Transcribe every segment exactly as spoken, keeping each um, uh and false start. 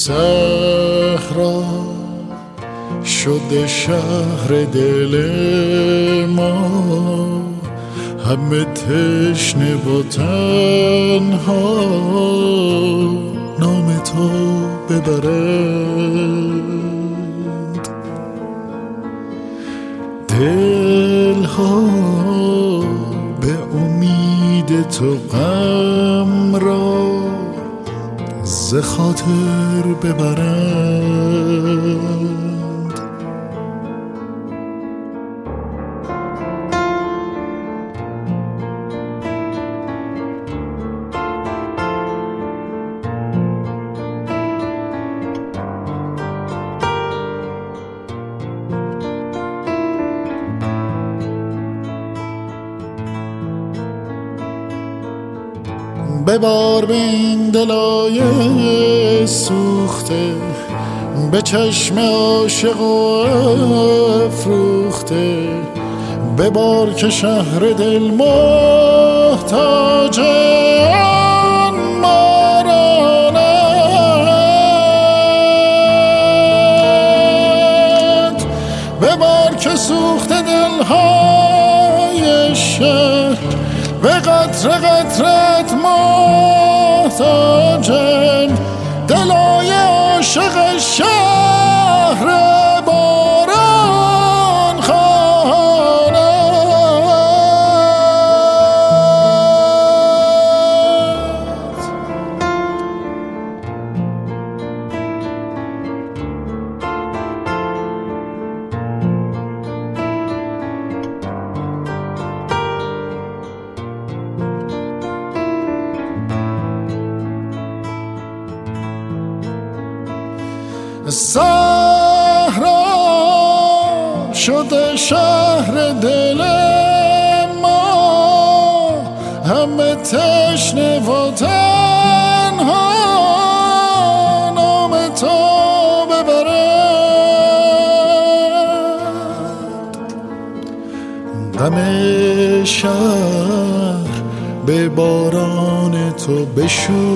صحرا شده شهر دل ما، همه تشنه و تنها نام تو ببرند. دلها به امید تو غم را ز خاطر ببرند. ببار به این دلای سوخته، به چشم عاشق و افروخته، ببار که شهر دل محتاج آن مارانت. ببار که سوخته دلهای شهر به قطره قطرت محتاجند. دلای عاشق شهر باران خواهند. صحرا شده شهر دل ما، همه تشنه و تنها نام تو ببرند. غم شهر به باران تو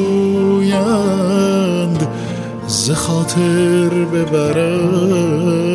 بشویند، ز خاطر ببرند.